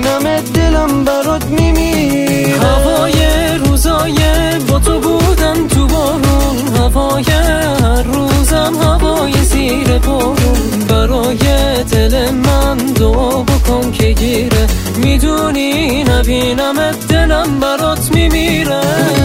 نبینمت دلم برات میمیره. هوای روزای با تو بودن تو بارون، هوای هر روزم هوای زیر بارون. برای دل من دعا بکن که گیره، میدونی نبینمت دلم برات میمیره.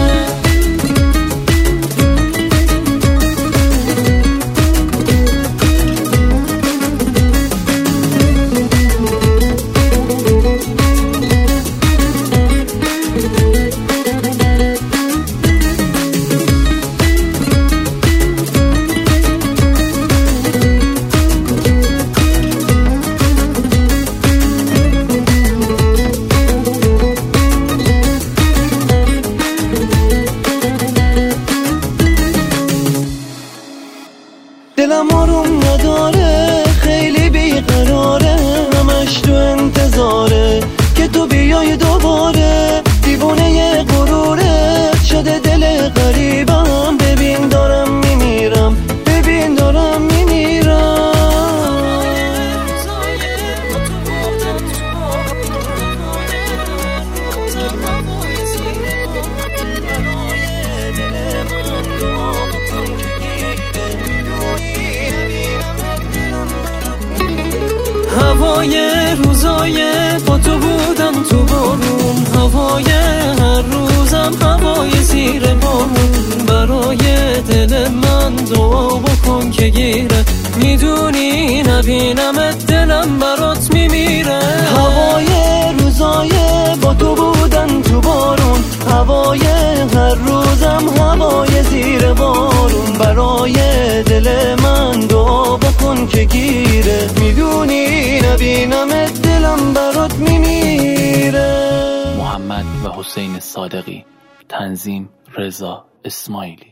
دلم آروم نداره، خیلی بیقراره، همش تو انتظاره که تو بیای دوباره. دیوونه غروره شده دل غریبم، ببین دارم میمیرم، ببین دارم میمیرم. هوای روزای با تو بودم تو بارون، هوای هر روزم هوای زیر بارون. برای دل من دعا بکن که گیره، میدونی نبینمت دلم برات میمیره. هوای روزای با تو بودن تو بارون، هوای هر روزم هوای زیر بارون. برای دل من دعا بکن که گیره، میدونی نبینمت دلم برات میمیره. محمد و حسین صادقی، تنظیم رضا اسماعیلی.